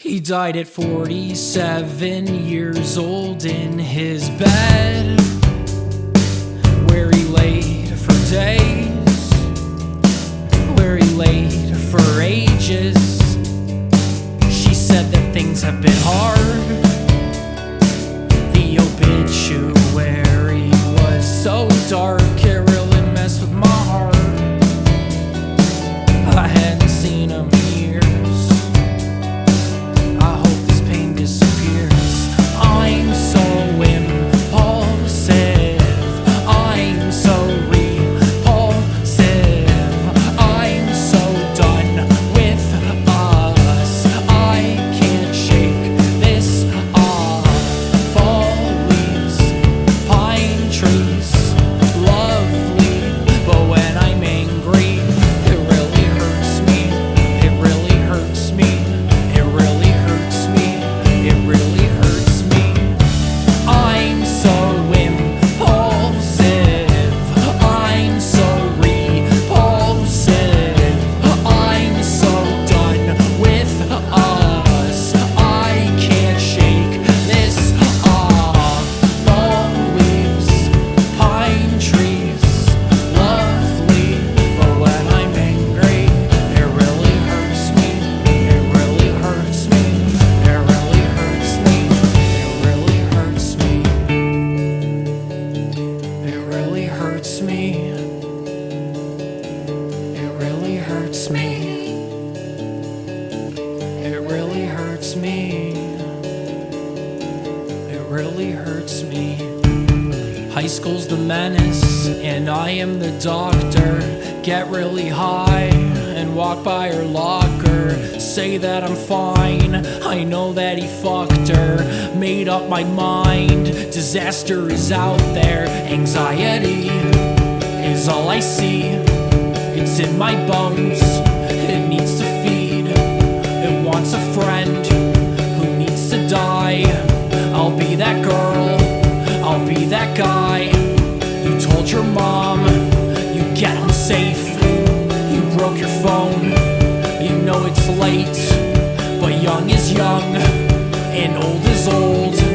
He died at 47 years old in his bed, where he laid for days, where he laid for ages. She said that things have been hard. The obituary was so dark, it really messed with my heart. I hadn't seen him in years. I hope this pain disappears. I'm so impulsive, I'm so repulsive, I'm so done with us. I can't shake this off. Fall leaves, pine trees, lovely, but when I'm angry, it really hurts me. It really hurts me. It really hurts me. It really hurts me. I'm so impulsive, I'm so repulsive, I'm so done with us. I can't shake this off. Fall leaves, pine trees, lovely, but when I'm angry, it really hurts me. It really hurts me. It really hurts me. It really hurts me. It really hurts me. It really hurts me. It really hurts me. It really hurts me. High school's the menace, and I am the doctor. Get really high and walk by her locker. Say that I'm fine, I know that he fucked her. Made up my mind, disaster is out there. Anxiety is all I see. It's in my bones, it needs to feed. It wants a friend who needs to die. I'll be that girl, I'll be that guy. You told your mom you get home safe. You broke your phone, you know it's late. But young is young and old is old.